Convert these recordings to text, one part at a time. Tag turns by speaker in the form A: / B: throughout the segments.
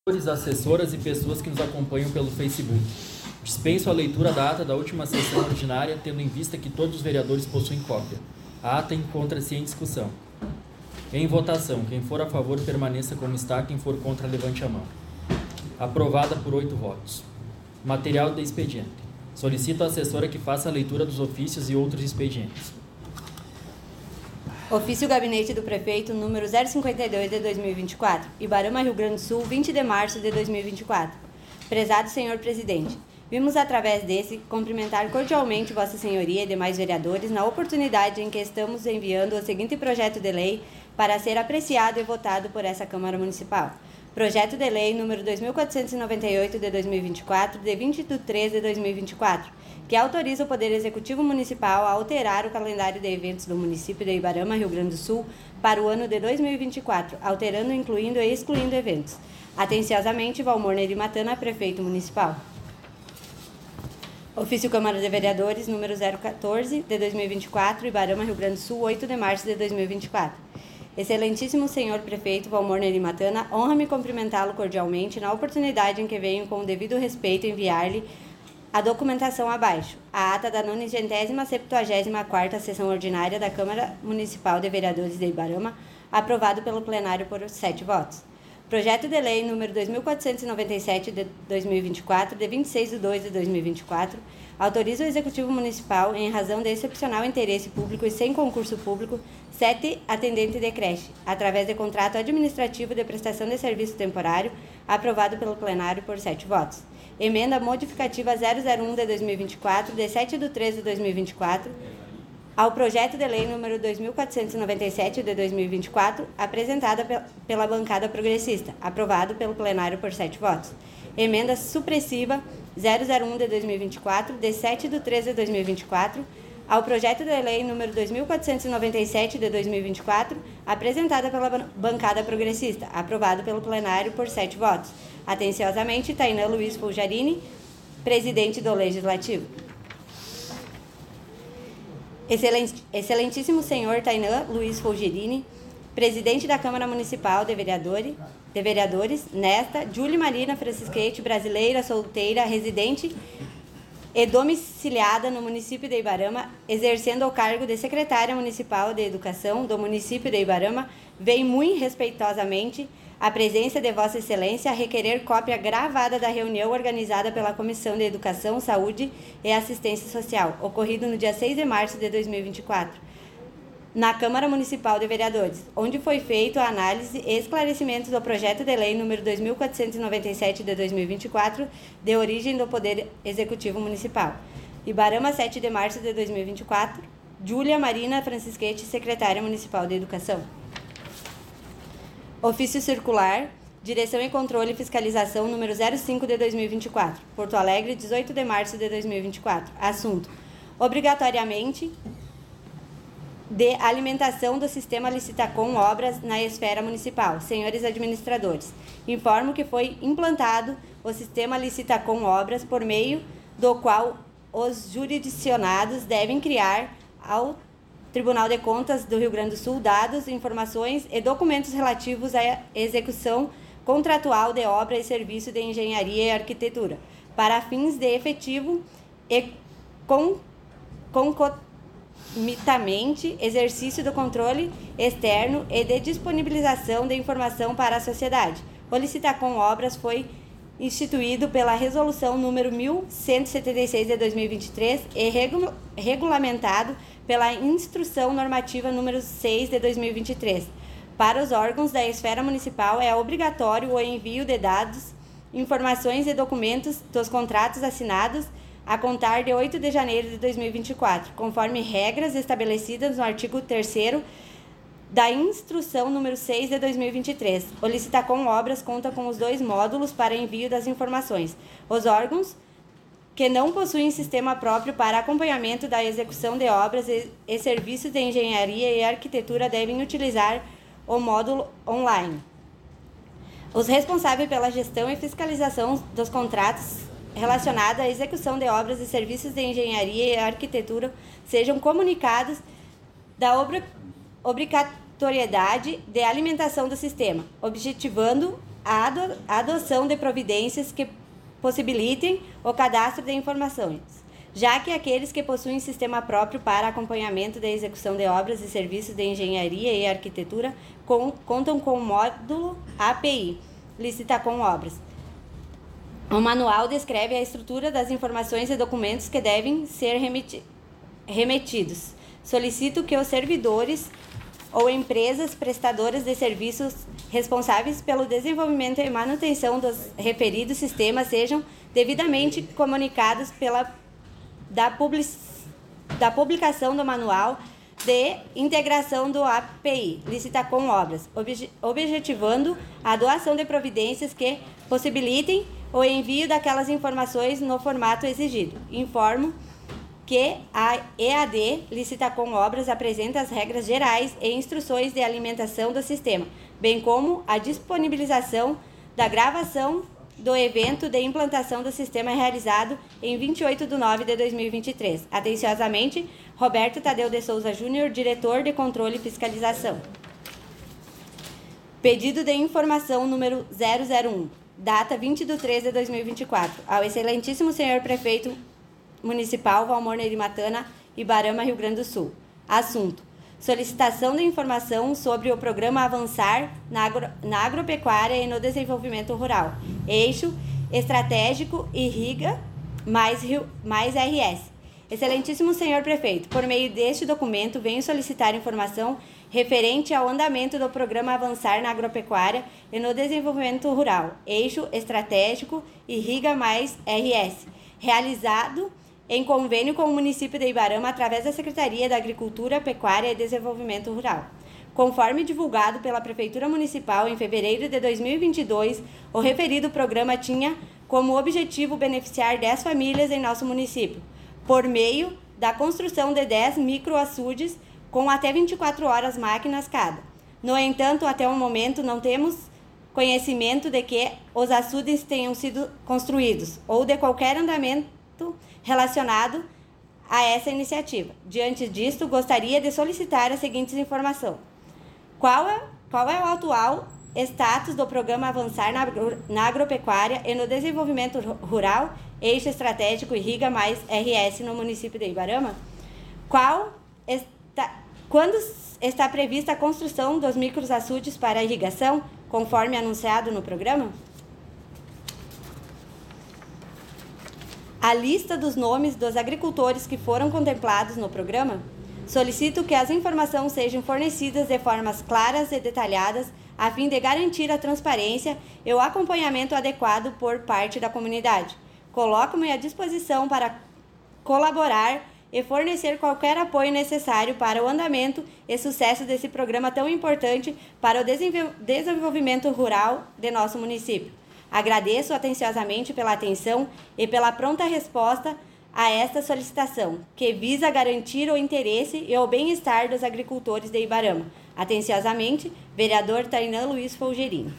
A: assessoras e pessoas que nos acompanham pelo Facebook. Dispenso a leitura da ata da última sessão ordinária, tendo em vista que todos os vereadores possuem cópia. A ata encontra-se em discussão. Em votação, quem for a favor permaneça como está, quem for contra levante a mão. Aprovada por 8 votos. Material de expediente. Solicito à assessora que faça a leitura dos ofícios e outros expedientes.
B: Ofício Gabinete do Prefeito, número 052 de 2024, Ibarama, Rio Grande do Sul, 20 de março de 2024. Prezado Senhor Presidente, vimos através desse cumprimentar cordialmente Vossa Senhoria e demais vereadores na oportunidade em que estamos enviando o seguinte projeto de lei para ser apreciado e votado por essa Câmara Municipal. Projeto de Lei número 2498 de 2024, de 20 de 3 de 2024, que autoriza o Poder Executivo Municipal a alterar o calendário de eventos do município de Ibarama, Rio Grande do Sul, para o ano de 2024, alterando, incluindo e excluindo eventos. Atenciosamente, Valmor Neri Matana, Prefeito Municipal. Ofício Câmara de Vereadores, número 014, de 2024, Ibarama, Rio Grande do Sul, 8 de março de 2024. Excelentíssimo Senhor Prefeito Valmor Neri Matana, honra-me cumprimentá-lo cordialmente na oportunidade em que venho com o devido respeito enviar-lhe a documentação abaixo, a ata da 970ª Sessão Ordinária da Câmara Municipal de Vereadores de Ibarama, aprovado pelo plenário por 7 votos. Projeto de Lei número 2497 de 2024, de 26 de 2 de 2024, autoriza o Executivo Municipal, em razão de excepcional interesse público e sem concurso público, 7 atendentes de creche, através de contrato administrativo de prestação de serviço temporário, aprovado pelo plenário por 7 votos. Emenda modificativa 001 de 2024, de 7 de 3 de 2024, ao projeto de lei número 2497 de 2024, apresentada pela bancada progressista, aprovado pelo plenário por 7 votos. Emenda supressiva 001 de 2024, de 7 de 3 de 2024, ao projeto de lei número 2497 de 2024, apresentada pela bancada progressista, aprovado pelo plenário por 7 votos. Atenciosamente, Tainã Luiz Fuljarini, presidente do Legislativo. Excelentíssimo senhor Tainã Luiz Fulgerini, presidente da Câmara Municipal de Vereadores, nesta, Júlia Marina Francisquete, brasileira, solteira, residente e domiciliada no município de Ibarama, exercendo o cargo de secretária municipal de Educação do município de Ibarama, vem muito respeitosamente a presença de Vossa Excelência a requerer cópia gravada da reunião organizada pela Comissão de Educação, Saúde e Assistência Social, ocorrido no dia 6 de março de 2024, na Câmara Municipal de Vereadores, onde foi feita a análise e esclarecimentos do projeto de lei número 2497 de 2024, de origem do Poder Executivo Municipal. Ibarama, 7 de março de 2024, Júlia Marina Francisquete, secretária municipal de Educação. Ofício Circular, Direção e Controle e Fiscalização número 05 de 2024, Porto Alegre, 18 de março de 2024. Assunto: obrigatoriamente de alimentação do sistema Licitacom Obras na esfera municipal. Senhores administradores, informo que foi implantado o sistema Licitacom Obras, por meio do qual os jurisdicionados devem criar ao Tribunal de Contas do Rio Grande do Sul dados, informações e documentos relativos à execução contratual de obra e serviço de engenharia e arquitetura, para fins de efetivo e concomitantemente exercício do controle externo e de disponibilização de informação para a sociedade. O Licitacom Obras foi instituído pela Resolução número 1176 de 2023 e regulamentado pela Instrução Normativa número 6 de 2023. Para os órgãos da esfera municipal é obrigatório o envio de dados, informações e documentos dos contratos assinados a contar de 8 de janeiro de 2024, conforme regras estabelecidas no artigo 3º da Instrução número 6 de 2023. O Licitacom Obras conta com os 2 módulos para envio das informações. Os órgãos que não possuem sistema próprio para acompanhamento da execução de obras e serviços de engenharia e arquitetura devem utilizar o módulo online. Os responsáveis pela gestão e fiscalização dos contratos relacionados à execução de obras e serviços de engenharia e arquitetura sejam comunicados da obrigatoriedade de alimentação do sistema, objetivando a adoção de providências que possibilitem o cadastro de informações, já que aqueles que possuem sistema próprio para acompanhamento da execução de obras e serviços de engenharia e arquitetura contam com o módulo API, Licitacom Obras. O manual descreve a estrutura das informações e documentos que devem ser remetidos. Solicito que os servidores ou empresas prestadoras de serviços responsáveis pelo desenvolvimento e manutenção dos referidos sistemas sejam devidamente comunicados da publicação do manual de integração do API, Licitacom Obras, objetivando a doação de providências que possibilitem o envio daquelas informações no formato exigido. Informo que a EAD Licitacom Obras apresenta as regras gerais e instruções de alimentação do sistema, bem como a disponibilização da gravação do evento de implantação do sistema realizado em 28 de nove de 2023. Atenciosamente, Roberto Tadeu de Souza Júnior, diretor de Controle e Fiscalização. Pedido de informação número 001, data 20 de 3 de 2024, ao excelentíssimo senhor prefeito municipal Valmor Neri Matana, Ibarama, Rio Grande do Sul. Assunto: solicitação de informação sobre o programa Avançar na Agropecuária e no Desenvolvimento Rural, eixo estratégico Irriga mais RS. Excelentíssimo senhor prefeito, por meio deste documento, venho solicitar informação referente ao andamento do programa Avançar na Agropecuária e no Desenvolvimento Rural, eixo estratégico Irriga mais RS, realizado em convênio com o município de Ibarama através da Secretaria da Agricultura, Pecuária e Desenvolvimento Rural. Conforme divulgado pela Prefeitura Municipal em fevereiro de 2022, o referido programa tinha como objetivo beneficiar 10 famílias em nosso município, por meio da construção de 10 microaçudes com até 24 horas máquinas cada. No entanto, até o momento não temos conhecimento de que os açudes tenham sido construídos ou de qualquer andamento relacionado a essa iniciativa. Diante disto, gostaria de solicitar as seguintes informações. Qual é o atual status do programa Avançar na Agropecuária e no Desenvolvimento Rural, eixo estratégico Irriga mais RS no município de Ibarama? Quando está prevista a construção dos microaçudes para irrigação, conforme anunciado no programa? A lista dos nomes dos agricultores que foram contemplados no programa? Solicito que as informações sejam fornecidas de formas claras e detalhadas, a fim de garantir a transparência e o acompanhamento adequado por parte da comunidade. Coloco-me à disposição para colaborar e fornecer qualquer apoio necessário para o andamento e sucesso desse programa tão importante para o desenvolvimento rural de nosso município. Agradeço atenciosamente pela atenção e pela pronta resposta a esta solicitação, que visa garantir o interesse e o bem-estar dos agricultores de Ibarama. Atenciosamente, vereador Tainan Luiz Folgerini.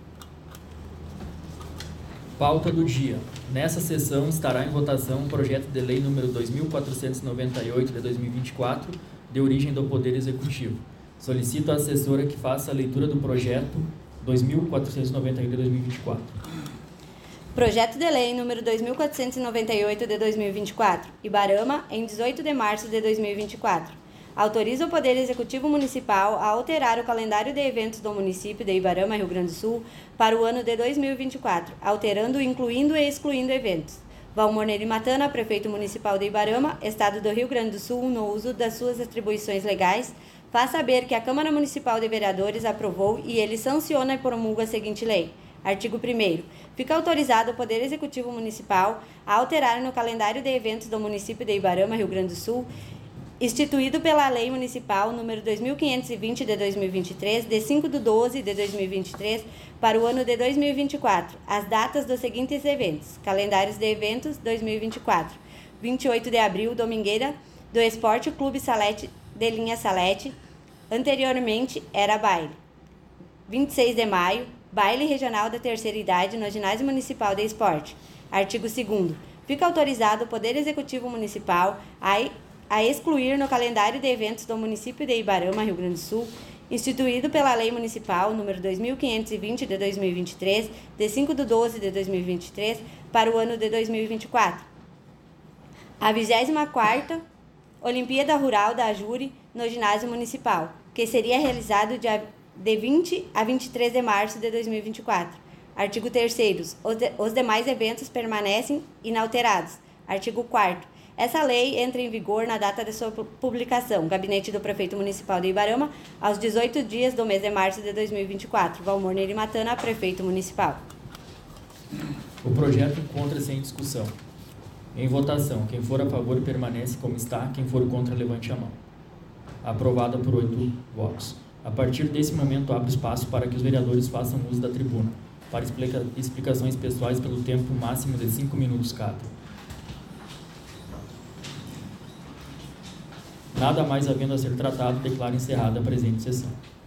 A: Pauta do dia. Nessa sessão estará em votação o projeto de lei número 2498 de 2024, de origem do Poder Executivo. Solicito à assessora que faça a leitura do projeto 2498 de 2024.
B: Projeto de lei número 2498 de 2024, Ibarama, em 18 de março de 2024. Autoriza o Poder Executivo Municipal a alterar o calendário de eventos do município de Ibarama, Rio Grande do Sul, para o ano de 2024, alterando, incluindo e excluindo eventos. Valmor Neri Matana, prefeito municipal de Ibarama, Estado do Rio Grande do Sul, no uso das suas atribuições legais, faz saber que a Câmara Municipal de Vereadores aprovou e ele sanciona e promulga a seguinte lei. Artigo 1º. Fica autorizado o Poder Executivo Municipal a alterar no calendário de eventos do município de Ibarama, Rio Grande do Sul, instituído pela Lei Municipal número 2520 de 2023, de 5/12 de 2023, para o ano de 2024, as datas dos seguintes eventos. Calendários de eventos 2024. 28 de abril, Domingueira do Esporte Clube Salete de Linha Salete, anteriormente era baile. 26 de maio, baile regional da terceira idade no Ginásio Municipal de Esporte. Artigo 2º. Fica autorizado o Poder Executivo Municipal a excluir no calendário de eventos do município de Ibarama, Rio Grande do Sul, instituído pela Lei Municipal número 2.520 de 2023, de 5/12 de 2023, para o ano de 2024. A 24ª Olimpíada Rural da Ajure no Ginásio Municipal, que seria realizado de 20 a 23 de março de 2024. Artigo 3º. Os demais eventos permanecem inalterados. Artigo 4º. Essa lei entra em vigor na data de sua publicação. Gabinete do Prefeito Municipal de Ibarama, aos 18 dias do mês de março de 2024. Valmor Neri Matana, Prefeito Municipal.
A: O projeto encontra-se em discussão. Em votação, quem for a favor permanece como está, quem for contra levante a mão. Aprovada por 8 votos. A partir desse momento, abre espaço para que os vereadores façam uso da tribuna, para explicações pessoais pelo tempo máximo de 5 minutos cada. Nada mais havendo a ser tratado, declaro encerrada a presente sessão.